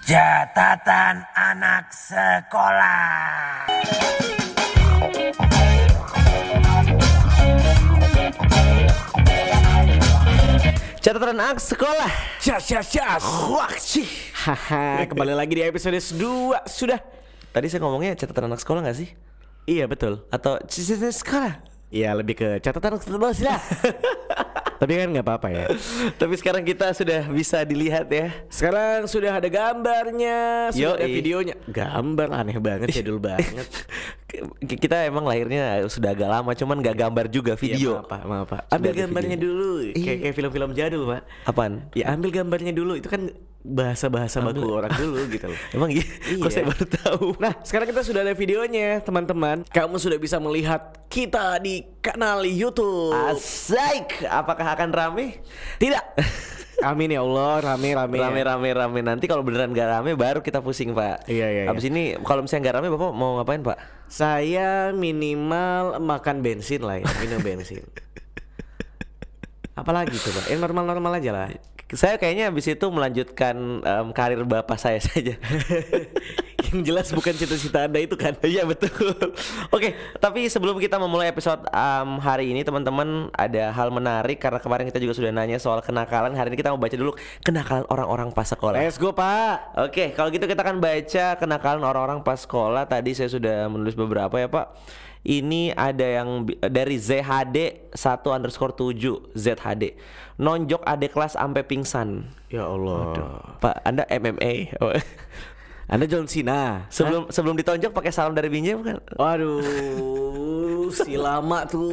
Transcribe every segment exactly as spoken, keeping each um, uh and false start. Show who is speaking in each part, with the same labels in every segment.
Speaker 1: Catatan anak sekolah.
Speaker 2: Catatan anak sekolah.
Speaker 3: Syas, syas, syas.
Speaker 2: Wah, sih.
Speaker 3: Haha, kembali lagi di episode dua sudah.
Speaker 2: Tadi saya ngomongnya catatan anak sekolah gak sih?
Speaker 3: Iya betul.
Speaker 2: Atau catatan sekolah?
Speaker 3: Iya lebih ke catatan anak sekolah sudah. Tapi kan nggak apa-apa ya.
Speaker 2: Tapi sekarang kita sudah bisa dilihat ya.
Speaker 3: Sekarang sudah ada gambarnya, sudah ada
Speaker 2: Yoi.
Speaker 3: videonya. Gambar aneh banget, jadul banget.
Speaker 2: Kita emang lahirnya sudah agak lama, cuman gak gambar juga video.
Speaker 3: Iya, maaf, Pak, maaf, Pak. Ambil
Speaker 2: ada
Speaker 3: gambarnya
Speaker 2: videonya.
Speaker 3: dulu.
Speaker 2: Iya.
Speaker 3: Kayak kayak film-film jadul, Pak.
Speaker 2: Apaan?
Speaker 3: Ya ambil gambarnya dulu. Itu kan bahasa-bahasa baku orang dulu gitu loh.
Speaker 2: Emang iya? Kok
Speaker 3: Iya.
Speaker 2: saya baru tahu?
Speaker 3: Nah, sekarang kita sudah ada videonya, teman-teman. Kamu sudah bisa melihat kita di kanal YouTube.
Speaker 2: Asik. Apakah akan rame?
Speaker 3: Tidak. Amin ya Allah, rame rame.
Speaker 2: Rame rame rame. Nanti kalau beneran gak rame baru kita pusing, Pak.
Speaker 3: Iya, iya,
Speaker 2: Habis ini kalau misalnya gak rame, Bapak mau ngapain, Pak?
Speaker 3: Saya minimal makan bensin lah ya, minum bensin. Apalagi tuh, Pak? Yang normal-normal aja lah.
Speaker 2: Saya kayaknya habis itu melanjutkan em, karir bapak saya saja.
Speaker 3: Yang jelas bukan cita-cita Anda itu kan.
Speaker 2: Iya betul. Oke, tapi sebelum kita memulai episode um, hari ini, teman-teman, ada hal menarik karena kemarin kita juga sudah nanya soal kenakalan. Hari ini kita mau baca dulu kenakalan orang-orang pas sekolah.
Speaker 3: Let's go, Pak.
Speaker 2: Oke, kalau gitu kita akan baca kenakalan orang-orang pas sekolah. Tadi saya sudah menulis beberapa ya, Pak. Ini ada yang bi- dari Z H D satu underscore tujuh Z H D. Nonjok adik kelas sampai pingsan.
Speaker 3: Ya Allah.
Speaker 2: Pak, Anda M M A. Oh.
Speaker 3: Anda John Cena.
Speaker 2: Sebelum sebelum ditonjok pakai salam dari Binjai bukan?
Speaker 3: Waduh, si lama tuh.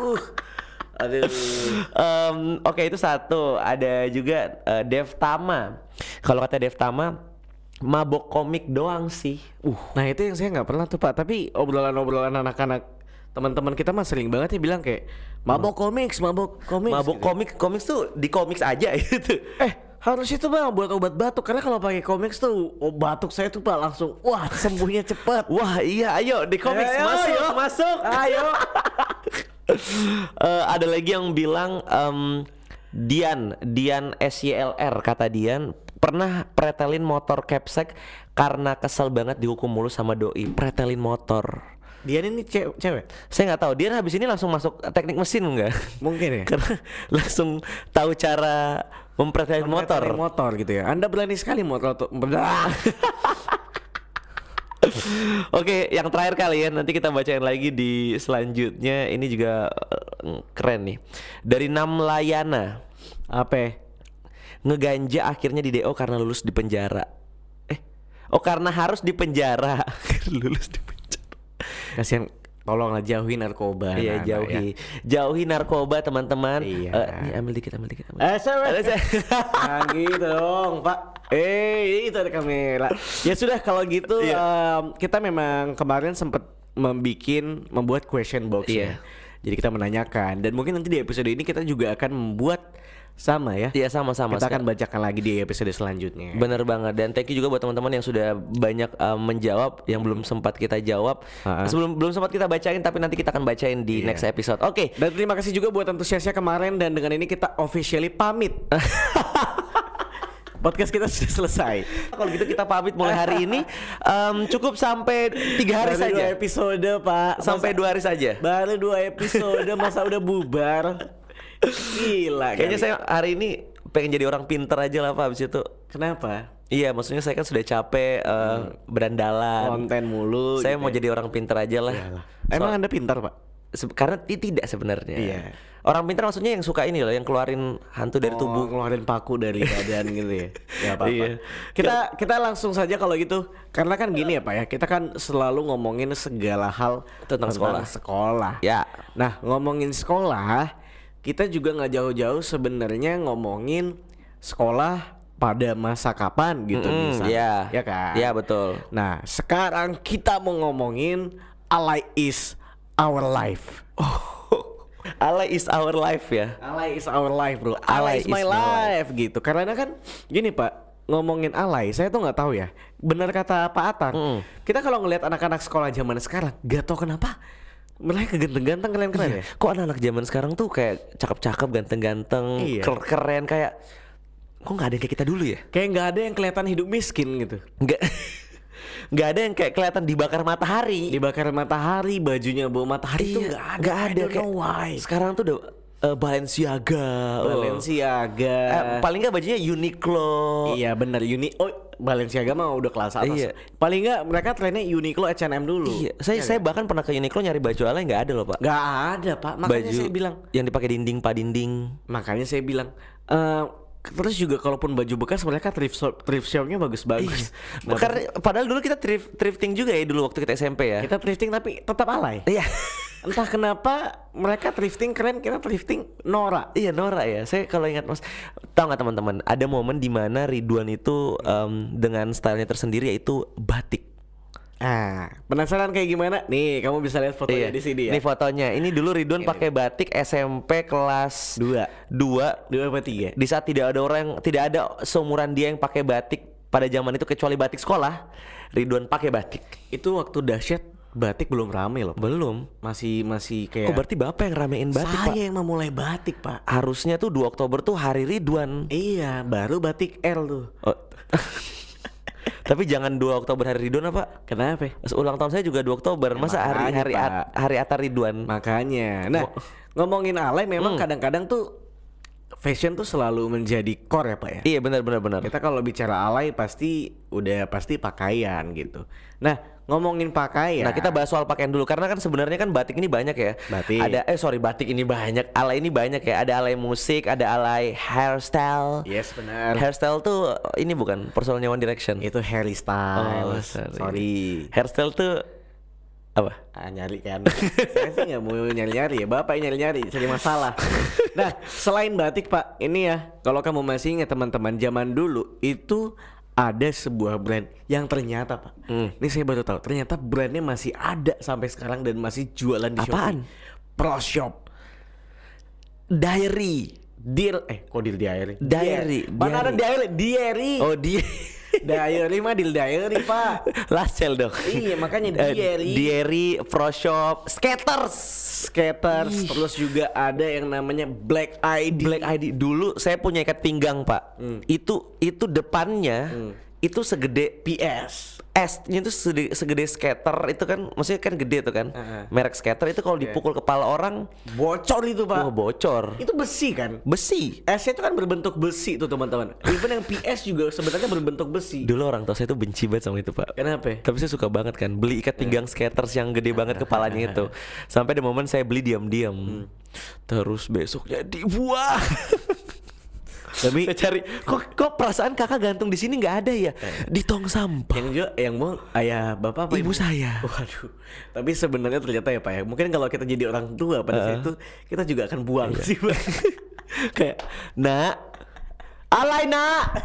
Speaker 3: Aduh.
Speaker 2: Em, Oke, itu satu. Ada juga eh, Dev Tama. Kalau kata Dev Tama, mabok komik doang sih.
Speaker 3: Uh, nah itu yang saya nggak pernah tuh, Pak. Tapi obrolan-obrolan anak-anak teman-teman kita mah sering banget ya bilang kayak mabok komiks, mabok komiks.
Speaker 2: Mabok
Speaker 3: gitu.
Speaker 2: komik, komik tuh di komik aja gitu.
Speaker 3: Eh, harus itu Bang buat obat batuk, karena kalau pakai komiks tuh oh, batuk saya tuh Pak langsung wah sembuhnya cepet.
Speaker 2: Wah, iya, ayo di komik
Speaker 3: Ayo,
Speaker 2: masuk,
Speaker 3: ayo.
Speaker 2: masuk.
Speaker 3: Ayo.
Speaker 2: Eh, ada lagi yang bilang em, Dian, Dian S Y L R, kata Dian pernah pretelin motor capsek karena kesel banget dihukum mulu sama doi. Pretelin motor.
Speaker 3: Dia ini ce- cewek?
Speaker 2: Saya nggak tahu. Dian habis ini langsung masuk teknik mesin nggak?
Speaker 3: Mungkin ya.
Speaker 2: Karena langsung tahu cara mempretelin motor.
Speaker 3: Pretelin motor gitu ya. Anda berani sekali motor tuh.
Speaker 2: Oke, yang terakhir kali ya, nanti kita bacain lagi di selanjutnya. Ini juga eh, keren nih. Dari Namlayana.
Speaker 3: Apa?
Speaker 2: Ngeganja akhirnya di D O karena lulus di penjara. Eh, oh karena harus di penjara. Lulus di penjara.
Speaker 3: Kasihan, tolonglah jauhi narkoba.
Speaker 2: Iya,
Speaker 3: anak-anak
Speaker 2: jauhi.
Speaker 3: ya.
Speaker 2: Jauhi narkoba, teman-teman.
Speaker 3: Iya.
Speaker 2: Eh, ini ambil dikit, ambil dikit. Ambil.
Speaker 3: Eh, saya.
Speaker 2: Ada saya.
Speaker 3: Nah, gitu dong, Pak. Eh, itu ada kamera. Ya sudah kalau gitu
Speaker 2: Iya.
Speaker 3: em, kita memang kemarin sempat membikin membuat question box
Speaker 2: Iya.
Speaker 3: ya. Jadi kita menanyakan dan mungkin nanti di episode ini kita juga akan membuat sama ya.
Speaker 2: Iya, sama-sama.
Speaker 3: Kita akan bacakan lagi di episode selanjutnya.
Speaker 2: Bener banget, dan thank you juga buat teman-teman yang sudah banyak uh, menjawab yang belum sempat kita jawab.
Speaker 3: Ha-ha.
Speaker 2: Sebelum belum sempat kita bacain, tapi nanti kita akan bacain di
Speaker 3: Iya.
Speaker 2: next episode. Oke.
Speaker 3: Dan terima kasih juga buat antusiasnya kemarin, dan dengan ini kita officially pamit. Podcast kita sudah selesai.
Speaker 2: Kalau gitu kita pamit mulai hari ini. Em, cukup sampai tiga hari
Speaker 3: Baru
Speaker 2: saja.
Speaker 3: dua episode, Pak.
Speaker 2: Sampai
Speaker 3: Masa-
Speaker 2: dua hari saja.
Speaker 3: Baru dua episode, masa udah bubar? Gila.
Speaker 2: Kayaknya
Speaker 3: kali.
Speaker 2: saya hari ini pengen jadi orang pinter aja lah Pak abis itu.
Speaker 3: Kenapa?
Speaker 2: Iya, maksudnya saya kan sudah capek uh, berandalan.
Speaker 3: Konten mulu.
Speaker 2: Saya
Speaker 3: gitu
Speaker 2: mau
Speaker 3: ya.
Speaker 2: jadi orang pinter aja lah.
Speaker 3: Iyalah. Emang
Speaker 2: So-
Speaker 3: Anda pintar, Pak?
Speaker 2: se- karena ti- tidak sebenarnya.
Speaker 3: Iya.
Speaker 2: Orang pintar maksudnya yang suka ini loh, yang keluarin hantu dari
Speaker 3: Oh,
Speaker 2: tubuh.
Speaker 3: ngeluarin paku dari badan gitu ya. Ya apa-apa.
Speaker 2: Iya.
Speaker 3: Kita kita langsung saja kalau gitu. Karena kan gini ya, Pak ya. Kita kan selalu ngomongin segala hal
Speaker 2: Tentang sekolah.
Speaker 3: sekolah.
Speaker 2: Ya.
Speaker 3: Nah, ngomongin sekolah, kita juga nggak jauh-jauh sebenarnya ngomongin sekolah pada masa kapan gitu
Speaker 2: Mm-mm,
Speaker 3: misalnya.
Speaker 2: iya.
Speaker 3: Ya kan?
Speaker 2: Iya, betul.
Speaker 3: Nah, sekarang kita mau ngomongin Alay is our life.
Speaker 2: Alay is our life ya.
Speaker 3: Alay is our life, bro.
Speaker 2: Alay
Speaker 3: Alay is my
Speaker 2: is my
Speaker 3: life gitu. Karena kan gini, Pak, ngomongin alay, saya tuh nggak tahu ya. Benar kata Pak Atang.
Speaker 2: Mm.
Speaker 3: Kita kalau ngelihat anak-anak sekolah zaman sekarang, gak tau kenapa mereka ganteng-ganteng, keren-keren ya.
Speaker 2: Kok anak-anak zaman sekarang tuh kayak cakep-cakep, ganteng-ganteng,
Speaker 3: Iya.
Speaker 2: ker- keren kayak kok nggak ada yang kayak kita dulu ya?
Speaker 3: Kayak nggak ada yang kelihatan hidup miskin gitu.
Speaker 2: Nggak nggak ada yang kayak kelihatan dibakar matahari.
Speaker 3: Dibakar matahari, bajunya bau matahari itu
Speaker 2: Iya,
Speaker 3: nggak ada.
Speaker 2: nggak
Speaker 3: I
Speaker 2: ada
Speaker 3: don't
Speaker 2: kayak
Speaker 3: know why.
Speaker 2: sekarang tuh udah eh, Balenciaga, oh.
Speaker 3: Balenciaga.
Speaker 2: Eh, paling nggak bajunya Uniqlo.
Speaker 3: Iya bener Uni. Oh Balenciaga mah udah kelas atas.
Speaker 2: Iya.
Speaker 3: Paling nggak mereka trennya Uniqlo H and M dulu.
Speaker 2: Iya, saya saya bahkan pernah ke Uniqlo nyari baju alay nggak ada loh pak.
Speaker 3: Nggak ada pak. Makanya
Speaker 2: Baju
Speaker 3: saya bilang.
Speaker 2: yang dipakai dinding pak dinding.
Speaker 3: Makanya saya bilang. eh terus juga kalaupun baju bekas mereka thrift shop, thrift shopnya bagus-bagus. Nah,
Speaker 2: Karena padahal dulu kita thrift, thrifting juga ya dulu waktu kita S M P ya.
Speaker 3: kita thrifting tapi tetap alay.
Speaker 2: Iya.
Speaker 3: Entah kenapa mereka thrifting keren, kita thrifting norak.
Speaker 2: Iya Nora ya. Saya kalau ingat mas, tahu nggak teman-teman? Ada momen di mana Ridwan itu em, dengan stylenya tersendiri yaitu batik.
Speaker 3: Ah, penasaran kayak gimana? Nih, kamu bisa lihat fotonya di sini ya.
Speaker 2: Ini fotonya. Ini dulu Ridwan
Speaker 3: Ini.
Speaker 2: pakai batik S M P kelas
Speaker 3: Dua.
Speaker 2: dua.
Speaker 3: Dua apa tiga?
Speaker 2: Di saat tidak ada orang yang tidak ada seumuran dia yang pakai batik pada zaman itu kecuali batik sekolah, Ridwan pakai batik.
Speaker 3: Itu waktu dahsyat batik belum rame loh.
Speaker 2: Belum.
Speaker 3: Masih masih kayak.
Speaker 2: Oh berarti Bapak yang ramein batik, Pak?
Speaker 3: Saya yang memulai batik, Pak.
Speaker 2: Harusnya tuh dua Oktober tuh hari Ridwan.
Speaker 3: Iya, baru batik L tuh.
Speaker 2: Oh. Tapi jangan dua Oktober hari Ridwan apa?
Speaker 3: Kenapa?
Speaker 2: Ulang tahun saya juga dua Oktober. Masa hari
Speaker 3: makanya,
Speaker 2: hari
Speaker 3: Pak.
Speaker 2: at- hari Atar Ridwan?
Speaker 3: Makanya. Nah, ngomongin alay memang kadang-kadang tuh fashion tuh selalu menjadi core ya, Pak ya.
Speaker 2: Iya benar benar benar.
Speaker 3: Kita kalau bicara alay pasti udah pasti pakaian gitu. Nah, ngomongin pakaian.
Speaker 2: Nah kita bahas soal pakaian dulu karena kan sebenarnya kan batik ini banyak ya.
Speaker 3: Batik.
Speaker 2: Ada eh sorry batik ini banyak, alay ini banyak ya. Ada alay musik, ada alay hairstyle.
Speaker 3: Yes, benar.
Speaker 2: Hairstyle tuh ini bukan personalnya One Direction.
Speaker 3: Itu Harry Styles.
Speaker 2: Oh, sorry.
Speaker 3: sorry.
Speaker 2: Hairstyle tuh apa?
Speaker 3: Ah, nyari kan. Saya sih nggak mau nyari-nyari ya. Bapak yang nyari-nyari cari masalah. Nah, selain batik, Pak, ini ya, kalau kamu masih ingat teman-teman zaman dulu itu ada sebuah brand yang ternyata, Pak.
Speaker 2: Hmm.
Speaker 3: Ini saya baru tahu, ternyata brandnya masih ada sampai sekarang dan masih jualan di
Speaker 2: Apaan?
Speaker 3: Shopee. Pro Shop.
Speaker 2: Diary.
Speaker 3: Deal eh kok deal diary?
Speaker 2: Diary,
Speaker 3: Mana ada diary? Diary.
Speaker 2: Oh dia.
Speaker 3: Diary mah deal diary, Pak.
Speaker 2: Last Cell dong.
Speaker 3: Iya, makanya
Speaker 2: Eh,
Speaker 3: diary.
Speaker 2: Diary, Pro Shop, Skaters.
Speaker 3: Skaters, terus juga ada yang namanya Black I D.
Speaker 2: Black I D dulu saya punya ikat pinggang pak. Itu itu depannya itu segede
Speaker 3: P S.
Speaker 2: S-nya itu segede, segede skater itu kan, maksudnya kan gede tuh kan.
Speaker 3: Uh-huh.
Speaker 2: Merek skater itu kalau dipukul kepala orang,
Speaker 3: Bocor itu, Pak.
Speaker 2: wah bocor.
Speaker 3: Itu besi kan?
Speaker 2: Besi.
Speaker 3: S-nya itu kan berbentuk besi tuh, teman-teman. Even yang P S juga sebenarnya berbentuk besi.
Speaker 2: Dulu orang tua saya tuh benci banget sama itu pak.
Speaker 3: Kenapa?
Speaker 2: Tapi saya suka banget kan beli ikat pinggang skaters yang gede banget kepalanya itu. Sampai ada momen saya beli diam-diam. Terus besoknya dibuang.
Speaker 3: Tapi
Speaker 2: Saya cari kok kok perasaan kakak gantung di sini nggak ada ya, di tong sampah.
Speaker 3: yang juga yang mau ayah bapak apa
Speaker 2: Ibu saya.
Speaker 3: Waduh. Tapi sebenarnya ternyata ya, Pak ya. Mungkin kalau kita jadi orang tua pada saat itu kita juga akan buang sih, Pak.
Speaker 2: Kayak nak alay nak.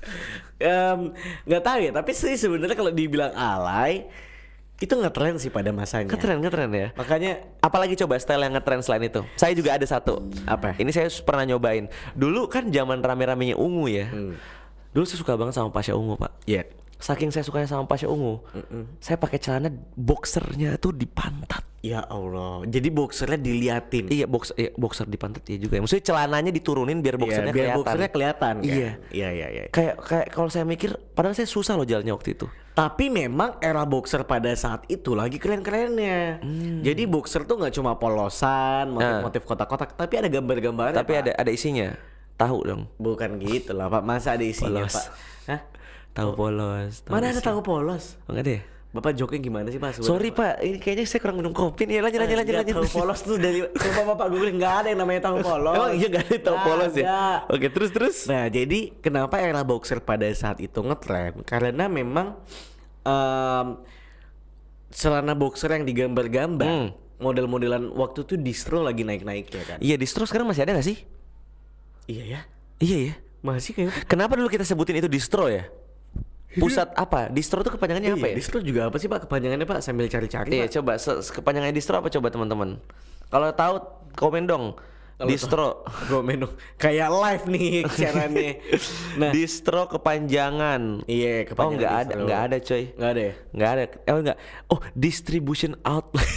Speaker 3: Em, nggak tahu ya, tapi sih sebenarnya kalau dibilang alay itu ngetren sih pada masanya.
Speaker 2: Ngetren ngetren ya.
Speaker 3: Makanya
Speaker 2: Apalagi coba style yang ngetren selain itu. Saya juga ada satu.
Speaker 3: Apa?
Speaker 2: Ini saya pernah nyobain. Dulu kan zaman rame-ramenya ungu ya. Dulu saya suka banget sama Pasha Ungu pak.
Speaker 3: ya.
Speaker 2: Saking saya sukanya sama Pasha Ungu, saya pakai celana boxernya tuh di pantat.
Speaker 3: Ya Allah. Jadi boxernya diliatin.
Speaker 2: Iya box, iya, boxer di pantat ya juga. Maksudnya celananya diturunin biar boxernya
Speaker 3: Iya, biar
Speaker 2: kelihatan.
Speaker 3: boxernya kelihatan kan?
Speaker 2: Iya.
Speaker 3: Iya, iya, iya.
Speaker 2: Kayak kayak kalau saya mikir, padahal saya susah loh jalannya waktu itu.
Speaker 3: Tapi memang era boxer pada saat itu lagi keren-kerennya.
Speaker 2: Hmm.
Speaker 3: Jadi boxer tuh nggak cuma polosan, motif-motif kotak-kotak, tapi ada gambar-gambarnya.
Speaker 2: Ah. Tapi
Speaker 3: Pak.
Speaker 2: ada ada isinya. Tahu dong.
Speaker 3: Bukan gitu lah, Pak. Masa ada isinya,
Speaker 2: Polos.
Speaker 3: Pak? Hah?
Speaker 2: Tahu polos. tahu
Speaker 3: Mana ada
Speaker 2: isi.
Speaker 3: tahu polos?
Speaker 2: Oh, enggak deh.
Speaker 3: Bapak joking gimana sih, Pak?
Speaker 2: Sorry Pak, ini kayaknya saya kurang minum kopi nih. Lanjut lanjut lanjut
Speaker 3: Nggak,
Speaker 2: lanjut.
Speaker 3: tahu polos tuh dari coba Bapak googling, nggak ada yang namanya tahu polos.
Speaker 2: Emang iya nggak ada tahu
Speaker 3: Nggak
Speaker 2: polos ya?
Speaker 3: ada.
Speaker 2: Oke terus terus.
Speaker 3: Nah, jadi kenapa era boxer pada saat itu ngetren? Karena memang em, celana boxer yang digambar-gambar,
Speaker 2: Hmm.
Speaker 3: model-modelan waktu itu distro lagi naik-naiknya kan.
Speaker 2: Iya distro sekarang masih ada nggak sih?
Speaker 3: Iya ya,
Speaker 2: Iya ya.
Speaker 3: masih kayak
Speaker 2: Kenapa dulu kita sebutin itu distro ya? Pusat apa? Distro tuh kepanjangannya apa
Speaker 3: Iya,
Speaker 2: ya?
Speaker 3: distro juga apa sih, Pak, kepanjangannya, Pak? Sambil cari-cari,
Speaker 2: Iya
Speaker 3: Pak.
Speaker 2: coba se- se- kepanjangannya distro apa coba teman-teman? Kalau tahu komen dong.
Speaker 3: Kalau
Speaker 2: Distro.
Speaker 3: Gue menung kayak live nih siarannya. Nah,
Speaker 2: Distro kepanjangan.
Speaker 3: iya,
Speaker 2: Oh
Speaker 3: kepanjangan
Speaker 2: nggak ada
Speaker 3: distro.
Speaker 2: nggak ada coy.
Speaker 3: Nggak ada ya?
Speaker 2: Nggak ada. Oh nggak. Oh distribution outlet.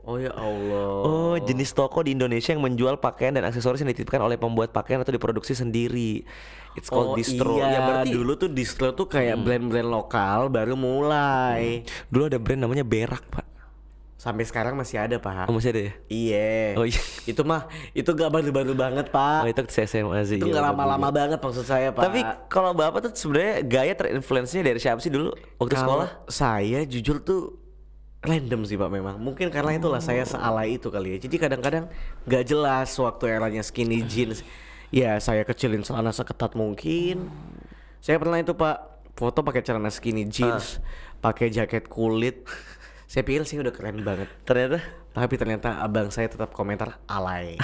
Speaker 3: Oh ya Allah.
Speaker 2: Oh, jenis toko di Indonesia yang menjual pakaian dan aksesoris yang dititipkan oleh pembuat pakaian atau diproduksi sendiri. It's called
Speaker 3: Oh
Speaker 2: distro.
Speaker 3: iya,
Speaker 2: Ya berarti
Speaker 3: dulu tuh distro tuh kayak brand-brand lokal baru mulai.
Speaker 2: dulu ada brand namanya Berak, Pak.
Speaker 3: Sampai sekarang masih ada, Pak.
Speaker 2: Oh, masih ada ya?
Speaker 3: Iya.
Speaker 2: Oh iya.
Speaker 3: Itu mah itu gak baru-baru banget, Pak.
Speaker 2: Oh, itu S M A sih.
Speaker 3: Itu
Speaker 2: iya,
Speaker 3: nggak
Speaker 2: udah
Speaker 3: lama-lama
Speaker 2: dulu.
Speaker 3: banget maksud saya, Pak.
Speaker 2: Tapi kalau Bapak tuh sebenarnya gaya terinfluence-nya dari siapa sih dulu waktu
Speaker 3: Kalau
Speaker 2: sekolah?
Speaker 3: saya jujur tuh random sih Pak memang. Mungkin karena itulah saya sealai itu kali ya. Jadi kadang-kadang nggak jelas waktu eranya skinny jeans. Ya saya kecilin celana seketat mungkin. Saya pernah itu Pak foto pakai celana skinny jeans, pakai jaket kulit. Saya pikir sih udah keren banget.
Speaker 2: Ternyata
Speaker 3: Tapi ternyata abang saya tetap komentar alay.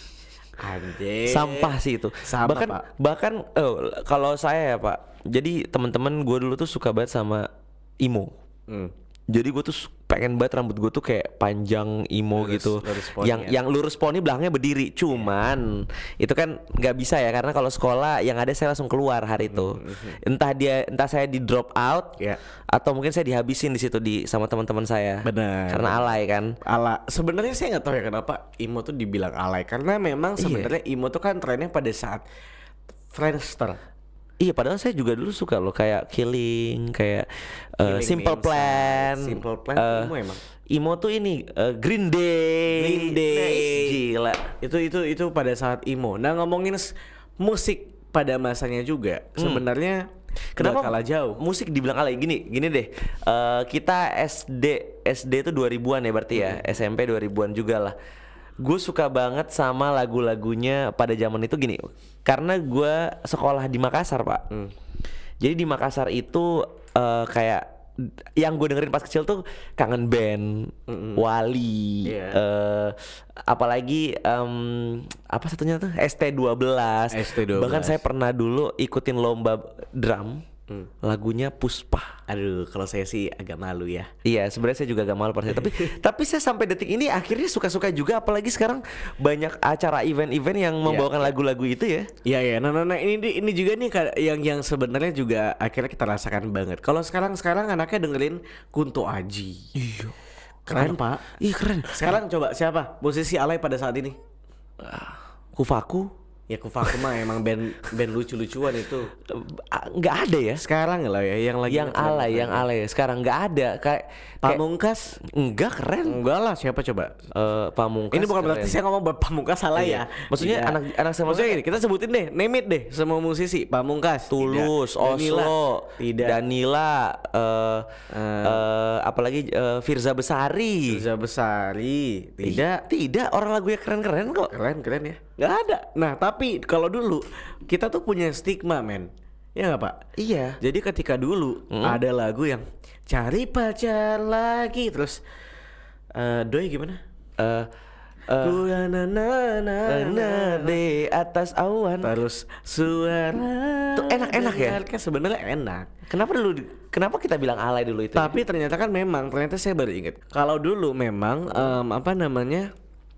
Speaker 3: Anjir.
Speaker 2: sampah sih itu.
Speaker 3: Sampah,
Speaker 2: bahkan
Speaker 3: Pak.
Speaker 2: bahkan oh, kalau saya ya Pak. Jadi teman-teman gue dulu tuh suka banget sama emo.
Speaker 3: Hmm.
Speaker 2: Jadi gue tuh su- pengen banget rambut gue tuh kayak panjang emo
Speaker 3: Lurus-
Speaker 2: gitu,
Speaker 3: lurus poni
Speaker 2: yang
Speaker 3: ya.
Speaker 2: yang lurus poni belakangnya berdiri. Cuman itu kan nggak bisa ya karena kalau sekolah yang ada saya langsung keluar hari itu. Entah dia entah saya di drop out
Speaker 3: Ya.
Speaker 2: atau mungkin saya dihabisin di situ di sama teman-teman saya.
Speaker 3: Benar.
Speaker 2: Karena alay kan.
Speaker 3: Ala sebenarnya saya nggak tahu ya kenapa emo tuh dibilang alay karena memang sebenarnya emo tuh kan trennya pada saat Friendster.
Speaker 2: Iya, padahal saya juga dulu suka loh kayak Killing, kayak uh,
Speaker 3: Killing
Speaker 2: Simple
Speaker 3: Me
Speaker 2: Plan.
Speaker 3: Inside. Simple Plan
Speaker 2: uh,
Speaker 3: emo emang.
Speaker 2: Emo tuh ini uh, Green Day.
Speaker 3: Green Day.
Speaker 2: Nice, gila.
Speaker 3: Itu itu itu pada saat emo. Nah ngomongin s- musik pada masanya juga sebenarnya
Speaker 2: Kenapa
Speaker 3: nggak kalah jauh.
Speaker 2: musik dibilang alay? Gini, gini deh. Uh, kita S D S D itu dua ribuan ya berarti ya. S M P dua ribuan juga lah. Gue suka banget sama lagu-lagunya pada zaman itu gini. Karena gue sekolah di Makassar, Pak.
Speaker 3: Hmm.
Speaker 2: Jadi di Makassar itu uh, kayak yang gue dengerin pas kecil tuh Kangen Band, Wali,
Speaker 3: Iya.
Speaker 2: eh, apalagi em, apa satunya tuh S T dua belas.
Speaker 3: S T dua belas.
Speaker 2: Bahkan saya pernah dulu ikutin lomba drum,
Speaker 3: Hmm.
Speaker 2: lagunya Puspa.
Speaker 3: Aduh, kalau saya sih agak malu ya.
Speaker 2: Iya, sebenarnya saya juga agak malu pada saat itu. tapi tapi saya sampai detik ini akhirnya suka-suka juga, apalagi sekarang banyak acara event-event yang membawakan lagu-lagu itu ya.
Speaker 3: Iya ya, nah, nah, nah ini di- ini juga nih ka- yang yang sebenarnya juga akhirnya kita rasakan banget. Kalau sekarang sekarang anaknya dengerin Kunto Aji.
Speaker 2: Iya.
Speaker 3: Keren Pak.
Speaker 2: Ih keren.
Speaker 3: Sekarang coba siapa musisi alay pada saat ini?
Speaker 2: Kufaku
Speaker 3: Ya Kufaku mah emang band band lucu-lucuan itu.
Speaker 2: eh, nggak ada ya.
Speaker 3: Sekarang lah ya yang lagi
Speaker 2: Yang alay, yang alay sekarang nggak ada. Kayak kayak-
Speaker 3: Pamungkas.
Speaker 2: enggak keren.
Speaker 3: Enggak lah, siapa coba?
Speaker 2: Eh, Pamungkas.
Speaker 3: Ini bukan
Speaker 2: keren.
Speaker 3: berarti saya ngomong buat Pamungkas salah
Speaker 2: Iya.
Speaker 3: ya.
Speaker 2: Maksudnya
Speaker 3: Tidak.
Speaker 2: anak- anak sama-
Speaker 3: Maksudnya gini, kita sebutin deh, name it deh semua musisi. Pamungkas,
Speaker 2: Tulus,
Speaker 3: tidak. Danila,
Speaker 2: Oslo,
Speaker 3: tidak.
Speaker 2: Danila, eh eh, apalagi eh, Firza Besari.
Speaker 3: Firza Besari, tidak.
Speaker 2: Tidak, orang lagunya keren-keren kok.
Speaker 3: Keren keren ya. Nggak ada. Nah tapi kalau dulu kita tuh punya stigma men. Ya nggak Pak?
Speaker 2: Iya.
Speaker 3: Jadi ketika dulu ada lagu yang cari pacar lagi terus eh doi gimana?
Speaker 2: Eh eh,
Speaker 3: Ku na na na na
Speaker 2: Nah, di atas awan.
Speaker 3: terus suara
Speaker 2: Tuh enak-enak ya?
Speaker 3: dengarkan. Sebenarnya enak.
Speaker 2: Kenapa dulu? Kenapa kita bilang alay dulu itu?
Speaker 3: Tapi ternyata kan memang ternyata saya baru ingat. Kalau dulu memang em, apa namanya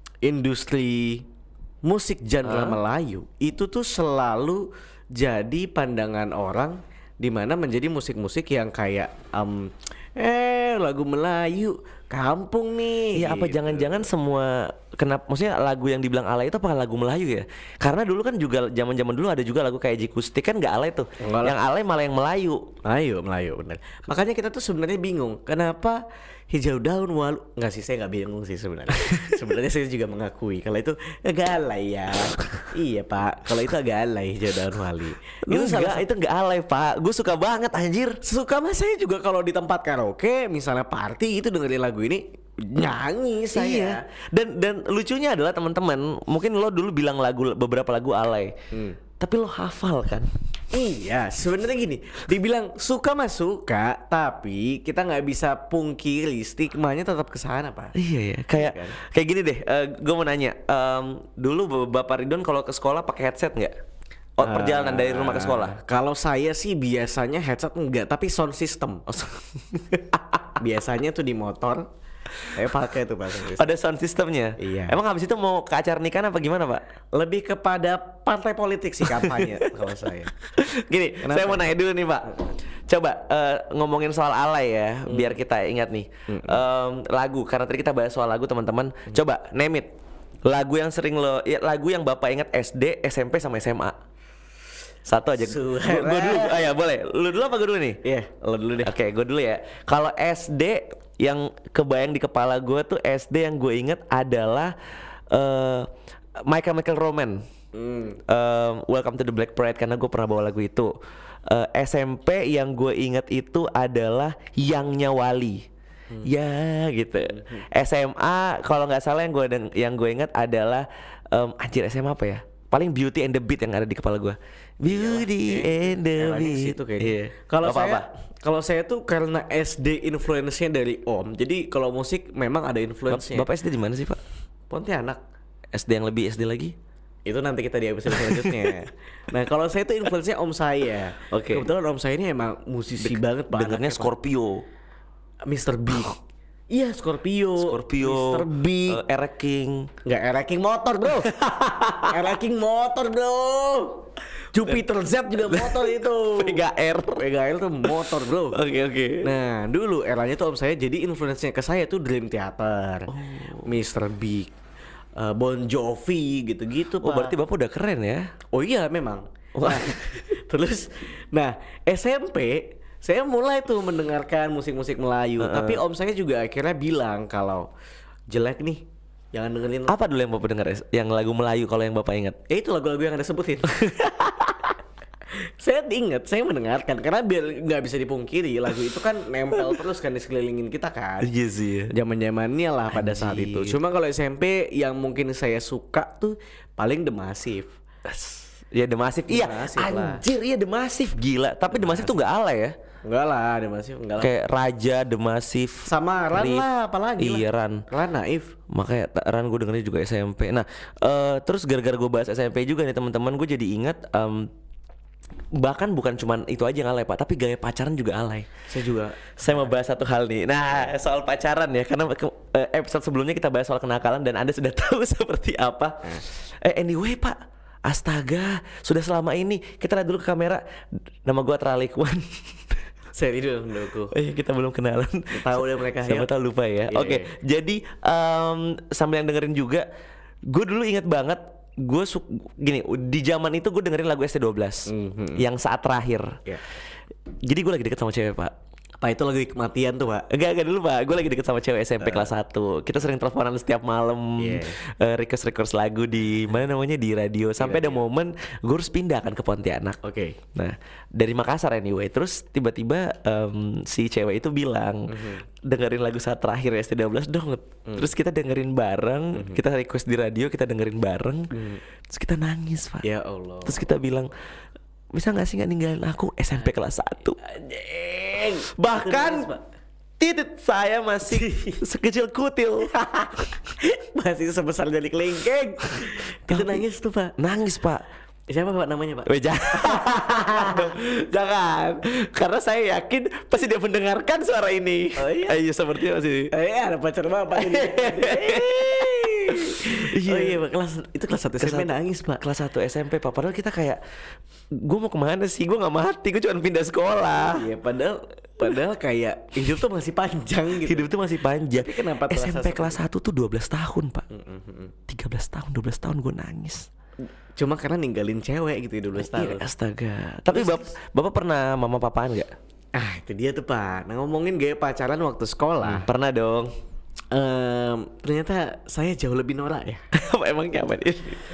Speaker 3: industri musik genre Melayu itu tuh selalu jadi pandangan orang di mana menjadi musik-musik yang kayak em, eh lagu Melayu kampung nih.
Speaker 2: Iya, apa
Speaker 3: gitu.
Speaker 2: jangan-jangan semua kenapa maksudnya lagu yang dibilang alay itu apa lagu Melayu ya? Karena dulu kan juga zaman-zaman dulu ada juga lagu kayak Jikustik kan nggak alay tuh.
Speaker 3: Enggak lah.
Speaker 2: Yang alay malah yang Melayu.
Speaker 3: Melayu, Melayu benar. Makanya kita tuh sebenarnya bingung kenapa hijau daun walu nggak sih saya nggak bingung sih sebenarnya. Sebenarnya saya juga mengakui kalau itu agak alay ya. Iya Pak, kalau itu agak alay hijau daun wali.
Speaker 2: Itu
Speaker 3: salah
Speaker 2: enggak, itu enggak alay, Pak. Gue suka banget anjir.
Speaker 3: Suka mas saya juga kalau di tempat karaoke misalnya party itu dengerin lagu ini nyanyi saya.
Speaker 2: Iya. Dan dan lucunya adalah teman-teman, mungkin lo dulu bilang lagu beberapa lagu alay. Tapi lo hafal kan?
Speaker 3: Iya, sebenarnya gini, dibilang suka mah suka, tapi kita nggak bisa pungkiri stigmanya tetap ke sana Pak.
Speaker 2: Iya ya, kayak
Speaker 3: kan?
Speaker 2: kayak gini deh. gue mau nanya, em, dulu Bapak Ridwan kalau ke sekolah pakai headset nggak? Oh, perjalanan dari rumah ke sekolah.
Speaker 3: Ah, Kalau saya sih biasanya headset enggak, tapi sound system. Biasanya tuh di motor saya pakai tuh Pak sound system.
Speaker 2: Ada sound systemnya.
Speaker 3: Iya.
Speaker 2: Emang habis itu mau ke acara nikahan apa gimana, Pak?
Speaker 3: Lebih kepada partai politik sih kampanye kalau saya.
Speaker 2: Gini,
Speaker 3: Kenapa?
Speaker 2: saya mau nanya dulu nih, Pak. Coba uh, ngomongin soal alay ya, hmm. biar kita ingat nih um, lagu. Karena tadi kita bahas soal lagu teman-teman. Hmm. Coba name it. Lagu yang sering lo, ya, lagu yang bapak ingat S D, S M P sama S M A. Satu aja. Gue dulu. Ah ya boleh. Lu dulu apa gue dulu nih?
Speaker 3: Iya. Yeah, lo dulu deh.
Speaker 2: Oke, okay, gue dulu ya. Kalau S D yang kebayang di kepala gue tuh S D yang gue inget adalah uh, My Chemical Romance. Hmm. Um, Welcome to the Black Parade karena gue pernah bawa lagu itu. Uh, S M P yang gue inget itu adalah Yangnya Wali. Hmm. Ya gitu. Hmm. S M A kalau nggak salah yang gue yang gue inget adalah um, anjir S M A apa ya? Paling Beauty and the Beat yang ada di kepala gue. Beauty yeah, and the Beat.
Speaker 3: Iya. Kalau saya, kalau saya tuh karena S D influence-nya dari Om. Jadi kalau musik memang ada influence-nya.
Speaker 2: Bapak S D di mana sih Pak?
Speaker 3: Pontianak.
Speaker 2: S D yang lebih S D lagi?
Speaker 3: Itu nanti kita di episode selanjutnya. Nah kalau saya tuh influence-nya Om saya.
Speaker 2: Oke. Okay.
Speaker 3: Kebetulan Om saya ini emang musisi De- banget Pak.
Speaker 2: Dengarnya Scorpio,
Speaker 3: mister Big. Iya Scorpio,
Speaker 2: Scorpio,
Speaker 3: mister Big,
Speaker 2: uh, Eric King.
Speaker 3: Nggak Eric King motor bro. Eric King motor bro. Jupiter Z juga motor itu.
Speaker 2: Vega R,
Speaker 3: Vega R tuh motor bro.
Speaker 2: Oke okay, oke. Okay.
Speaker 3: Nah dulu eranya tuh Om saya jadi influence-nya ke saya tuh Dream Theater, oh. mister Big, uh, Bon Jovi gitu-gitu Pak.
Speaker 2: Oh berarti Bapak udah keren ya?
Speaker 3: Oh iya memang. Nah, terus, nah S M P saya mulai tuh mendengarkan musik-musik Melayu, uh-uh. tapi Om saya juga akhirnya bilang kalau jelek nih, jangan dengerin.
Speaker 2: Apa dulu yang Bapak dengar? Yang lagu Melayu kalau yang Bapak ingat?
Speaker 3: Ya itu lagu-lagu yang Anda sebutin. Saya ingat, saya mendengarkan karena biar nggak bisa dipungkiri lagu itu kan nempel terus kan di sekelilingin kita kan.
Speaker 2: Iya sih.
Speaker 3: Zaman-zamannya lah pada Anjir. Saat itu. Cuma kalau S M P yang mungkin saya suka tuh paling The Massive.
Speaker 2: Ya The Massive. Iya. Anjir, iya The Massive gila. Tapi The Massive tuh nggak alay ya.
Speaker 3: Enggak lah, The Massive enggak lah.
Speaker 2: Kayak Raja, The Massive
Speaker 3: sama Ran Rif. Lah, apalagi
Speaker 2: iya,
Speaker 3: lah.
Speaker 2: Ran.
Speaker 3: Ran Naif.
Speaker 2: Makanya Ran gue dengernya juga S M P. Nah, uh, terus gara-gara gue bahas S M P juga nih teman-teman, gue jadi ingat um, bahkan bukan cuman itu aja yang alay Pak, tapi gaya pacaran juga alay.
Speaker 3: Saya juga.
Speaker 2: Saya mau bahas satu hal nih. Nah, soal pacaran ya, karena episode sebelumnya kita bahas soal kenakalan dan Anda sudah tahu seperti apa. Eh anyway Pak, astaga, sudah selama ini kita lihat dulu ke kamera. Nama gue Tralikwan.
Speaker 3: Saya tidur menurutku.
Speaker 2: Eh kita belum kenalan.
Speaker 3: Tahu deh mereka.
Speaker 2: Siapa tahu lupa ya. Yeah. Oke, okay. Jadi um, sambil yang dengerin juga, gue dulu inget banget. Gue su- gini di zaman itu gue dengerin lagu S T dua belas mm-hmm. yang Saat Terakhir. Yeah. Jadi gue lagi deket sama cewek Pak.
Speaker 3: Pak itu lagi kematian tuh Pak?
Speaker 2: Enggak, enggak dulu Pak, gue lagi deket sama cewek S M P uh. kelas satu. Kita sering teleponan setiap malam, yeah. uh, request-request lagu di mana namanya di radio. Sampai ada momen gue harus pindah kan ke Pontianak.
Speaker 3: Oke. Okay.
Speaker 2: Nah dari Makassar anyway. Terus tiba-tiba um, si cewek itu bilang mm-hmm. dengerin lagu Saat Terakhir S T dua belas dong. Mm. Terus kita dengerin bareng, mm-hmm. kita request di radio, kita dengerin bareng. Mm. Terus kita nangis Pak.
Speaker 3: Ya Allah.
Speaker 2: Terus kita bilang, bisa gak sih gak ninggalin aku? S M P kelas satu. Bahkan titik saya masih sekecil kutil.
Speaker 3: Masih sebesar jadi kelingking. Kita nangis tuh Pak.
Speaker 2: Nangis Pak.
Speaker 3: Siapa Pak namanya Pak?
Speaker 2: Weh, jangan. Jangan. Karena saya yakin pasti dia mendengarkan suara ini. Oh iya? Ayo sepertinya masih.
Speaker 3: Oh iya ada pacar Bapak ini.
Speaker 2: Iya.
Speaker 3: Oh iya Pak, kelas itu kelas satu S M P nangis Pak.
Speaker 2: Kelas satu S M P Pak, padahal kita kayak gue mau kemana sih, gue gak mati, gue cuma pindah sekolah.
Speaker 3: Iya padahal padahal kayak hidup tuh masih panjang gitu.
Speaker 2: Hidup tuh masih panjang.
Speaker 3: Tapi kenapa
Speaker 2: S M P kelas satu tuh dua belas tahun Pak. tiga belas tahun, dua belas tahun gue nangis.
Speaker 3: Cuma karena ninggalin cewek gitu dua belas tahun.
Speaker 2: Iya, astaga. Tapi bap- Bapak pernah mama papaan gak?
Speaker 3: Ah itu dia tuh Pak. Nah ngomongin gaya pacaran waktu sekolah.
Speaker 2: Hmm, pernah dong.
Speaker 3: Um, ternyata saya jauh lebih norak ya.
Speaker 2: Emang kayak apa nih?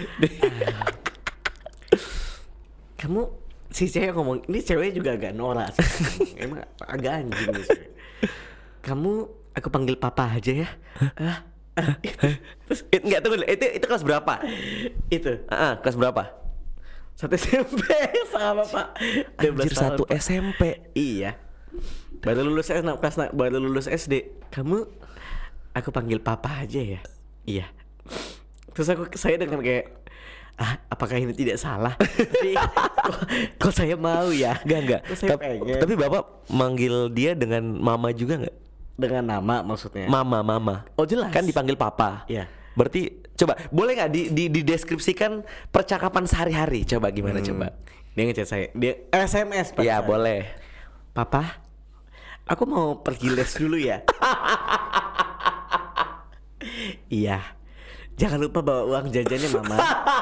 Speaker 3: Kamu si cewek ngomong, ini cewek juga agak norak sih. Emang agak anjing nih. Kamu aku panggil papa aja ya. Hah?
Speaker 2: Terus enggak tunggu dulu. Itu itu kelas berapa?
Speaker 3: Itu.
Speaker 2: Heeh, kelas berapa?
Speaker 3: Satu S M P sama Pak.
Speaker 2: Anjir satu S M P.
Speaker 3: Iya. Baru lulus S D, kelas baru lulus S D. Kamu aku panggil papa aja ya. Iya. Terus aku saya dengan kayak, ah, apakah ini tidak salah? Tapi kok, kok saya mau ya?
Speaker 2: Enggak enggak.
Speaker 3: Saya
Speaker 2: Ta-
Speaker 3: pengen.
Speaker 2: Tapi Bapak manggil dia dengan mama juga enggak?
Speaker 3: Dengan nama maksudnya?
Speaker 2: Mama, mama.
Speaker 3: Oh jelas.
Speaker 2: Kan dipanggil papa.
Speaker 3: Iya.
Speaker 2: Berarti coba boleh nggak di, di dideskripsikan percakapan sehari-hari? Coba gimana hmm. coba?
Speaker 3: Dia ngechat saya. Dia S M S Pak.
Speaker 2: Iya boleh.
Speaker 3: Papa, aku mau pergi les dulu ya. Iya. Jangan lupa bawa uang jajannya mama.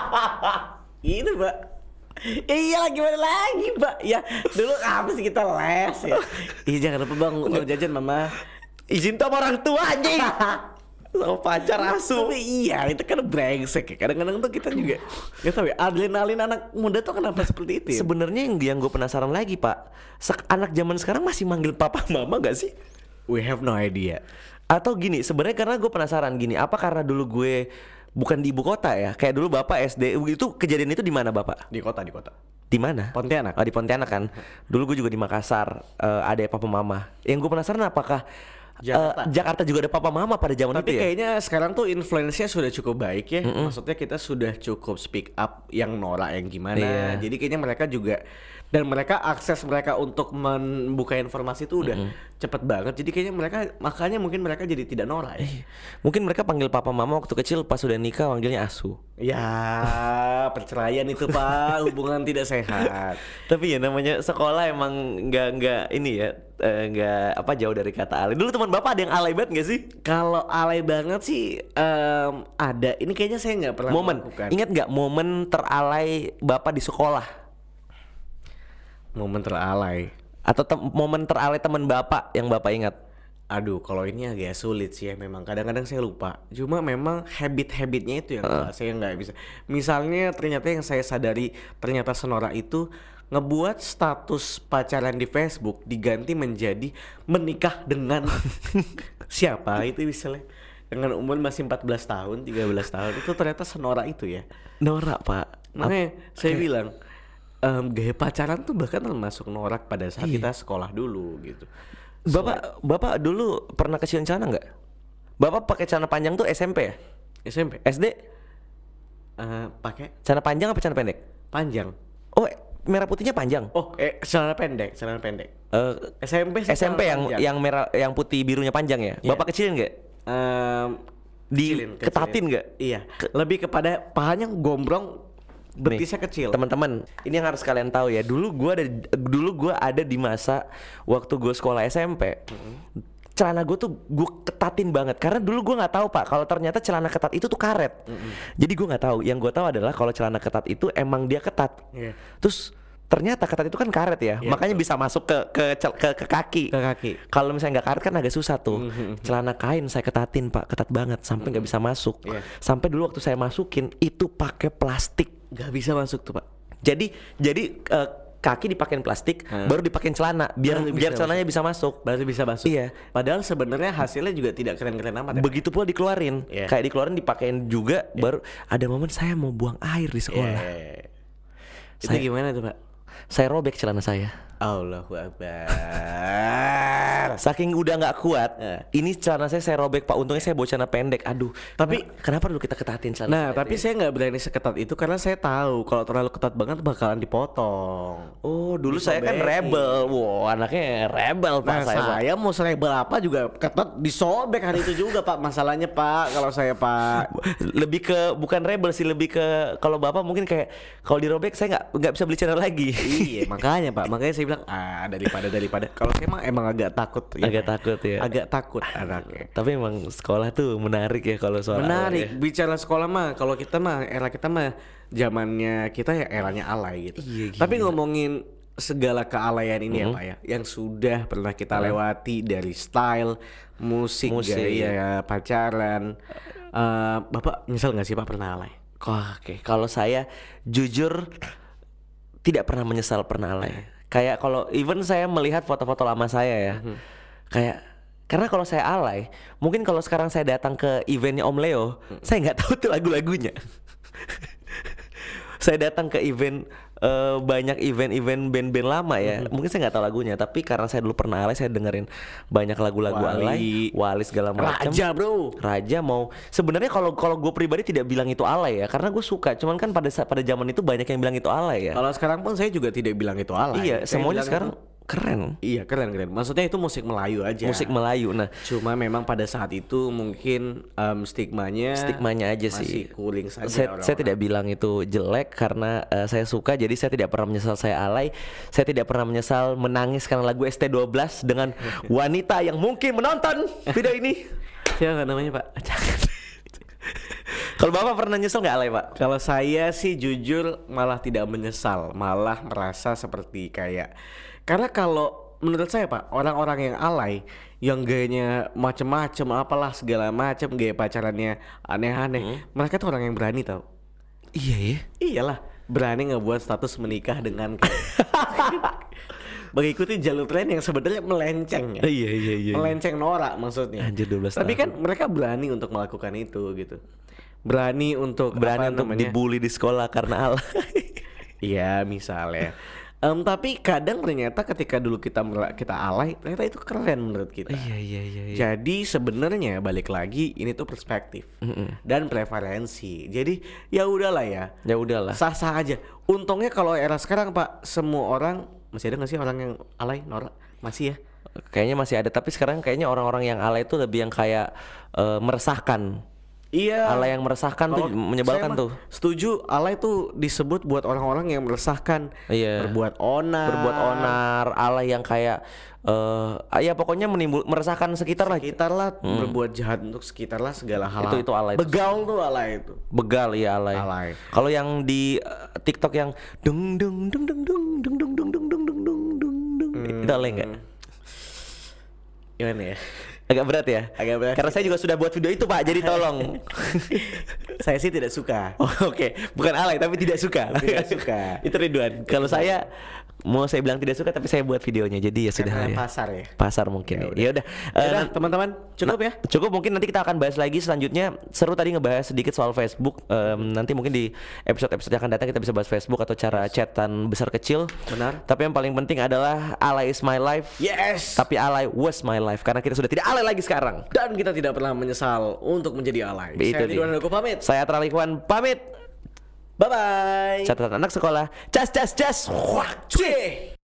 Speaker 3: Gitu Mbak. Iya gimana lagi Mbak. Ya dulu apa sih kita les ya. Iya jangan lupa bang uang jajan mama.
Speaker 2: Izin tuh sama orang tua anjing. Sama pacar asu.
Speaker 3: Tapi iya itu kan brengsek ya. Kadang-kadang tuh kita juga gak tahu ya, adrenalin anak muda tuh kenapa seperti itu ya?
Speaker 2: Sebenarnya yang yang gue penasaran lagi pak, Sek- anak zaman sekarang masih manggil papa mama gak sih?
Speaker 3: We have no idea.
Speaker 2: Atau gini, sebenarnya karena gue penasaran gini, apa karena dulu gue bukan di ibu kota ya? Kayak dulu bapak S D itu kejadian itu di mana bapak?
Speaker 3: Di kota, di kota.
Speaker 2: Di mana?
Speaker 3: Pontianak.
Speaker 2: Oh di Pontianak kan. Dulu gue juga di Makassar, eh, ada papa mama. Yang gue penasaran apakah
Speaker 3: Jakarta.
Speaker 2: eh, Jakarta juga ada papa mama pada zaman
Speaker 3: Tapi
Speaker 2: itu ya?
Speaker 3: kayaknya sekarang tuh influence-nya sudah cukup baik ya. Maksudnya kita sudah cukup speak up yang norak yang gimana.
Speaker 2: Iya.
Speaker 3: Jadi kayaknya mereka juga, dan mereka akses mereka untuk membuka informasi itu udah cepet banget. Jadi kayaknya mereka, makanya mungkin mereka jadi tidak norak ya.
Speaker 2: Mungkin mereka panggil papa mama waktu kecil, pas sudah nikah panggilnya asu.
Speaker 3: Ya perceraian itu pak, hubungan tidak sehat.
Speaker 2: Tapi ya namanya sekolah emang nggak nggak ini ya, eh, nggak apa jauh dari kata alay. Dulu teman bapak ada yang alay banget nggak sih?
Speaker 3: Kalau alay banget sih em, ada. Ini kayaknya saya nggak pernah
Speaker 2: Momen,
Speaker 3: melakukan.
Speaker 2: ingat nggak momen teralay bapak di sekolah?
Speaker 3: Momen teralay.
Speaker 2: Atau tem- momen teralay teman bapak yang bapak ingat?
Speaker 3: Aduh, kalau ini agak sulit sih ya memang. Kadang-kadang saya lupa. Cuma memang habit-habitnya itu yang uh. saya nggak bisa. Misalnya ternyata yang saya sadari ternyata senorak itu ngebuat status pacaran di Facebook diganti menjadi menikah dengan siapa itu misalnya dengan umur masih empat belas tahun, tiga belas tahun. Itu ternyata senorak itu ya.
Speaker 2: Norak pak.
Speaker 3: Makanya saya bilang em, gaya pacaran tuh bahkan termasuk norak pada saat
Speaker 2: Iya.
Speaker 3: kita sekolah dulu gitu.
Speaker 2: Bapak bapak dulu pernah kecilan celana nggak? Bapak pakai celana panjang tuh S M P ya?
Speaker 3: S M P
Speaker 2: S D?
Speaker 3: eh, pakai
Speaker 2: Celana panjang apa celana pendek?
Speaker 3: panjang.
Speaker 2: Oh merah putihnya panjang.
Speaker 3: Oh, eh celana pendek, celana pendek.
Speaker 2: Eh,
Speaker 3: S M P sih
Speaker 2: S M P
Speaker 3: celana
Speaker 2: yang
Speaker 3: panjang.
Speaker 2: yang merah yang putih birunya panjang ya?
Speaker 3: Iya.
Speaker 2: Bapak kecilin nggak?
Speaker 3: Em,
Speaker 2: Di
Speaker 3: kecilin, kecilin.
Speaker 2: ketatin nggak?
Speaker 3: Iya. Lebih kepada pahanya gombrong, betisnya
Speaker 2: Nih,
Speaker 3: kecil.
Speaker 2: Teman-teman, ini yang harus kalian tahu ya. Dulu gua ada dulu gua ada di masa waktu gue sekolah S M P. Celana gue tuh gue ketatin banget karena dulu gue nggak tahu pak kalau ternyata celana ketat itu tuh karet. Jadi gue nggak tahu. Yang gue tahu adalah kalau celana ketat itu emang dia ketat.
Speaker 3: Iya.
Speaker 2: Terus ternyata ketat itu kan karet ya,
Speaker 3: Iya,
Speaker 2: makanya bisa masuk ke ke cel- ke, ke kaki.
Speaker 3: Ke kaki.
Speaker 2: Kalau misalnya nggak karet kan agak susah tuh. Celana kain saya ketatin pak, ketat banget sampai nggak bisa masuk.
Speaker 3: Iya.
Speaker 2: Sampai dulu waktu saya masukin itu pakai plastik.
Speaker 3: Gak bisa masuk tuh pak.
Speaker 2: Jadi jadi eh, kaki dipakein plastik,
Speaker 3: Hmm.
Speaker 2: baru dipakein celana biar
Speaker 3: Baru
Speaker 2: biar
Speaker 3: bisa
Speaker 2: celananya bisa masuk.
Speaker 3: Baru bisa masuk.
Speaker 2: Iya.
Speaker 3: Padahal sebenarnya hasilnya juga tidak keren-keren amat. Ya, Pak?
Speaker 2: Begitu pula dikeluarin,
Speaker 3: Iya.
Speaker 2: kayak dikeluarin dipakein juga, baru ada momen saya mau buang air di sekolah.
Speaker 3: Iya. Itu
Speaker 2: Saya-
Speaker 3: gimana tuh pak?
Speaker 2: Saya robek celana saya.
Speaker 3: Allahu Akbar.
Speaker 2: Saking udah nggak kuat,
Speaker 3: Eh.
Speaker 2: ini celana saya saya robek pak. Untungnya saya bawa celana pendek. Aduh,
Speaker 3: Tapi-
Speaker 2: kenapa, kenapa dulu kita ketatin celana?
Speaker 3: Nah,
Speaker 2: pendek
Speaker 3: tapi
Speaker 2: ya?
Speaker 3: saya nggak berani seketat itu karena saya tahu kalau terlalu ketat banget bakalan dipotong.
Speaker 2: Oh, dulu saya kan
Speaker 3: Disobekin.
Speaker 2: rebel. Wow, anaknya rebel pak
Speaker 3: Nah,
Speaker 2: saya.
Speaker 3: saya,
Speaker 2: Pak.
Speaker 3: mau serebel apa juga ketat disobek hari itu juga pak. Masalahnya pak, kalau saya pak.
Speaker 2: Lebih ke bukan rebel sih, lebih ke kalau bapak mungkin kayak kalau dirobek saya nggak nggak bisa beli celana lagi.
Speaker 3: Iya makanya pak, makanya saya bilang ah daripada daripada. Kalau saya mah emang agak takut. ya.
Speaker 2: Agak takut ya.
Speaker 3: Agak takut anaknya.
Speaker 2: Tapi emang sekolah tuh menarik ya kalau soal
Speaker 3: Menarik.
Speaker 2: alay ya.
Speaker 3: Bicara sekolah mah, kalau kita mah era kita mah zamannya kita ya eranya alay gitu.
Speaker 2: Iya,
Speaker 3: Tapi ngomongin segala kealayan ini ya pak ya, yang sudah pernah kita lewati dari style, musik,
Speaker 2: Musik.
Speaker 3: gaya, pacaran. Eh, Bapak nyesel nggak sih pak pernah alay?
Speaker 2: Wah, oke. Kalau saya jujur tidak pernah menyesal pernah alay. Kayak kalau even saya melihat foto-foto lama saya ya. Kayak karena kalau saya alay, mungkin kalau sekarang saya datang ke eventnya Om Leo, saya nggak tahu tuh lagu-lagunya. Saya datang ke event eh, banyak event-event band-band lama ya. Mungkin saya nggak tahu lagunya, tapi karena saya dulu pernah alay, saya dengerin banyak lagu-lagu
Speaker 3: Wali.
Speaker 2: alay, Wali segala macam.
Speaker 3: Raja bro.
Speaker 2: Raja mau sebenarnya kalau kalau gue pribadi tidak bilang itu alay ya karena gue suka cuman kan pada sa- pada zaman itu banyak yang bilang itu alay ya.
Speaker 3: Kalau sekarang pun saya juga tidak bilang itu alay.
Speaker 2: Iya
Speaker 3: Saya
Speaker 2: semuanya
Speaker 3: bilang
Speaker 2: sekarang
Speaker 3: itu
Speaker 2: keren.
Speaker 3: Iya keren keren. Maksudnya itu musik Melayu aja.
Speaker 2: Musik Melayu. Nah,
Speaker 3: Cuma memang pada saat itu mungkin em, stigmanya
Speaker 2: stigmanya aja
Speaker 3: masih
Speaker 2: sih.
Speaker 3: cooling saja.
Speaker 2: Saya,
Speaker 3: orang-orang.
Speaker 2: saya tidak bilang itu jelek karena eh, saya suka, jadi saya tidak pernah menyesal saya alay. Saya tidak pernah menyesal menangis karena lagu S T dua belas dengan wanita yang mungkin menonton video ini.
Speaker 3: Siapa namanya Pak?
Speaker 2: Jangan. Kalau Bapak pernah nyesel nggak alay, Pak?
Speaker 3: Kalau saya sih jujur malah tidak menyesal, malah merasa seperti kayak karena kalau menurut saya Pak, orang-orang yang alay yang gayanya macem-macem apalah segala macem, gaya pacarannya aneh-aneh,
Speaker 2: Hmm.
Speaker 3: mereka tuh orang yang berani tau.
Speaker 2: Iya ya.
Speaker 3: Iyalah, berani ngebuat status menikah dengan mengikuti jalur tren yang sebenarnya melenceng ya.
Speaker 2: Iya iya iya.
Speaker 3: Melenceng norak maksudnya.
Speaker 2: Anjir, dua belas
Speaker 3: Tapi
Speaker 2: tahun.
Speaker 3: kan mereka berani untuk melakukan itu gitu. Berani untuk
Speaker 2: Berani
Speaker 3: apa
Speaker 2: untuk
Speaker 3: namanya?
Speaker 2: dibully di sekolah karena alay.
Speaker 3: Iya misalnya. Em, tapi kadang ternyata ketika dulu kita mera- kita alay, ternyata itu keren menurut kita.
Speaker 2: Iya iya iya. iya.
Speaker 3: Jadi sebenarnya balik lagi ini tuh perspektif dan preferensi. Jadi ya udahlah ya.
Speaker 2: Ya udahlah.
Speaker 3: Sah-sah aja. Untungnya kalau era sekarang Pak, semua orang masih ada nggak sih orang yang alay, norak? Masih ya?
Speaker 2: Kayaknya masih ada, tapi sekarang kayaknya orang-orang yang alay itu lebih yang kayak eh, meresahkan.
Speaker 3: Iya.
Speaker 2: Alay yang meresahkan tuh
Speaker 3: Kalau
Speaker 2: menyebalkan
Speaker 3: saya mah
Speaker 2: tuh.
Speaker 3: Setuju, alay tuh disebut buat orang-orang yang meresahkan,
Speaker 2: Iya.
Speaker 3: berbuat onar,
Speaker 2: Berbuat onar, alay yang kayak eh ya pokoknya menimbul meresahkan sekitar lah.
Speaker 3: sekitar lah, berbuat jahat untuk sekitar lah segala hal.
Speaker 2: Itu- itu alay itu.
Speaker 3: Begal tuh alay itu.
Speaker 2: Begal ya alay.
Speaker 3: Alay.
Speaker 2: Kalau yang di eh, TikTok yang dung dung dung dung dung dung dung dung dung dung dung dung dung dung itu alay enggak?
Speaker 3: Gimana ya?
Speaker 2: Agak berat ya?
Speaker 3: Agak berat.
Speaker 2: Karena saya juga sudah buat video itu Pak, jadi tolong.
Speaker 3: Saya sih tidak suka.
Speaker 2: Oh, Oke, bukan alay tapi tidak suka.
Speaker 3: Tidak suka.
Speaker 2: Itu Ridwan. Kalau saya mau saya bilang tidak suka tapi saya buat videonya, jadi ya sudah
Speaker 3: Karena
Speaker 2: lah ya.
Speaker 3: pasar ya.
Speaker 2: Pasar mungkin. Ya udah. Eh,
Speaker 3: Yaudah,
Speaker 2: nan-
Speaker 3: teman-teman, cukup
Speaker 2: Nah,
Speaker 3: ya.
Speaker 2: Cukup, mungkin nanti kita akan bahas lagi selanjutnya. Seru tadi ngebahas sedikit soal Facebook. Em, nanti mungkin di episode-episode yang akan datang kita bisa bahas Facebook atau cara chatan besar kecil.
Speaker 3: Benar.
Speaker 2: Tapi yang paling penting adalah alay is my life.
Speaker 3: Yes.
Speaker 2: Tapi alay was my life karena kita sudah tidak alay lagi sekarang.
Speaker 3: Dan kita tidak pernah menyesal untuk menjadi alay.
Speaker 2: Itu
Speaker 3: Saya
Speaker 2: dia.
Speaker 3: Ridwan Handoko pamit.
Speaker 2: Saya Tralihuan pamit.
Speaker 3: Bye bye.
Speaker 2: Catatan anak sekolah. Cas cas cas. Wah, cuy.